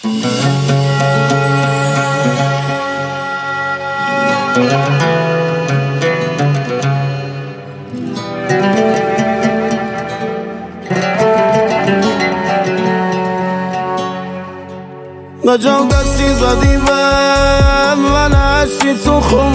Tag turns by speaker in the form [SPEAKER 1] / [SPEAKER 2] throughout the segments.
[SPEAKER 1] نجام دستی زدی و نشی تو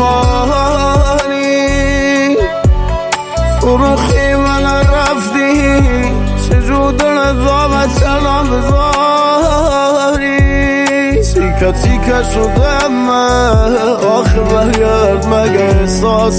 [SPEAKER 1] خماری فروخی من رفتی چجور دل دامت سلام بذاری تیکه تیکه شدم آخه برگرد مگه احساس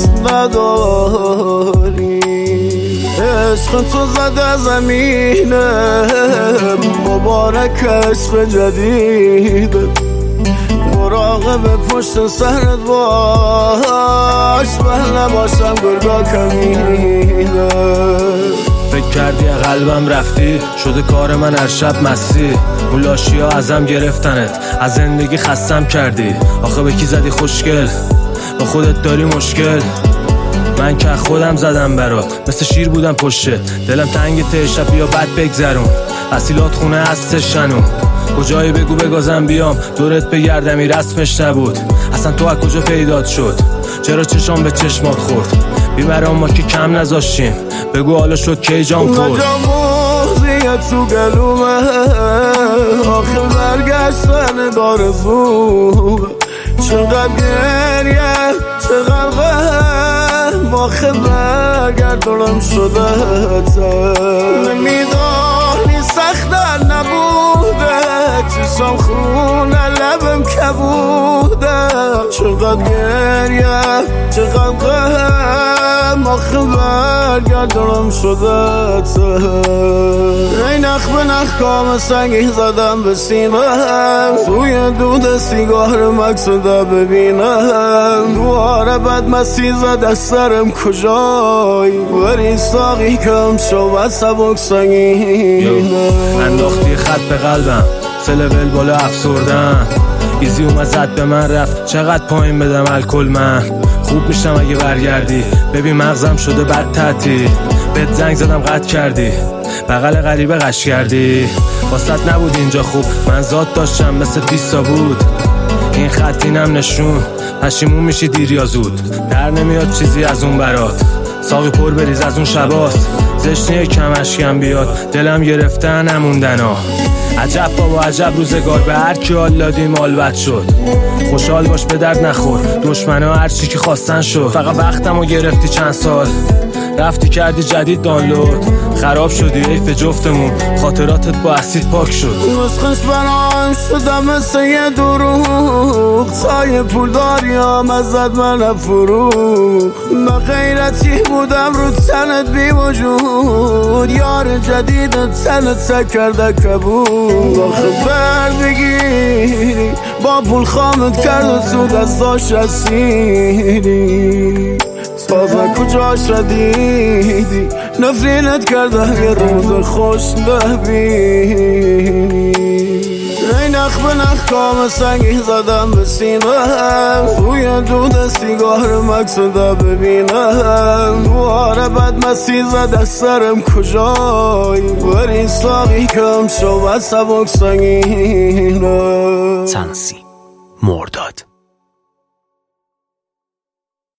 [SPEAKER 1] نداری عشق تو زده زمینه مبارک عشق جدید مراقب پشت سرت باش من نباشم گرگا کمینه
[SPEAKER 2] فکر کردی قلبم رفتی شده کار من هر شب مستی اون لاشی ها ازم گرفتنت از زندگی خستم کردی آخه به کی زدی خوشگل با خودت داری مشکل من که خودم زدم برات مثل شیر بودم پشتت دلم تنگ ته شب بیا بد بگذرون وسیلات خونه هستش شنو کجایی بگو بگازم بیام دورت بگردمی رسمش نبود اصلا تو از کجا پیدات شد چرا چشام به چشمات خورد بیمرام ما که کم نذاشتیم بگو حالا شد کی جام کرد
[SPEAKER 1] اونجا موزیه تو گلومه آخه برگشتن دارزو چقدر گریه چقدر غم آخه برگردونم شده نمیدانی سخت نبوده چشم خونه لبم کبوده چقدر گریه چقدر غم آخه برگردونم شده ای نخ به نخ کام سنگی زدم به سینم توی دود سیگار مقصوده ببینم دواره بد مسیح زده سرم کجایی بری ساقی کم شو و سبک سنگینم
[SPEAKER 2] انداختی خط به قلبم سلول بالا افسردم ایزی اومد زد به من رفت چقدر پایین بدم الکل من خوب میشم اگه برگردی ببین مغزم شده بد تعطیل بهت زنگ زدم قطع کردی بغل غریبه قش کردی واسط نبود اینجا خوب من ذات داشتم مثل 20 بود این خط اینم نشون پشیمون میشی دیر یا زود در نمیاد چیزی از اون برات ساقی پر بریز از اون شباست زشنیه کم اشکم بیاد دلم گرفته نموندن ها عجب بابا عجب روزگار به هر کی حال دادیم حال بد شد خوشحال باش به درد نخور دشمنا هر چی که خواستن شد فقط وقتمو گرفتی چند سال رفتی کردی جدید دانلود خراب شدی حیف جفتمون خاطراتت با اسید پاک شد
[SPEAKER 1] نسخش برام شدم مثل یه دروغ سایه پول داریم ازت من فروخ من غیرتی بودم رو تنت بی وجود یار جدیدت تنت کرده کبود آخه بر بگیری با پول خامت کرد و تو دستاش رسیدی تازه کجاش را دیدی نفرینت کرده یه روز خوش نبینی ای نخ به نخ کام سنگی زدم به سینم توی دود سیگار مقصوده ببینم دواره بد مسیح زده سرم کجایی بری ساقی کم شو و سبک سنگینم
[SPEAKER 3] تنسی مرداد